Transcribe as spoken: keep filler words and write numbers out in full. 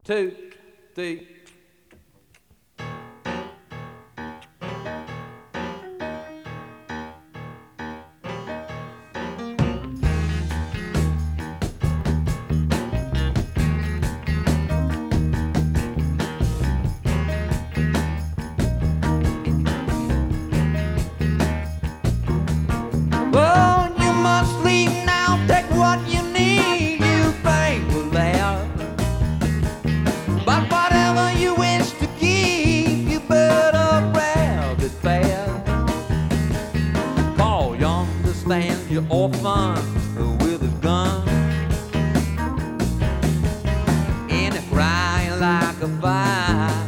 two, three. Well, you must leave now, take what you need, you think will last. But whatever you wish to keep, you better grab it fast. Call, you understand, you're orphan with a gun. And it crying like a fire.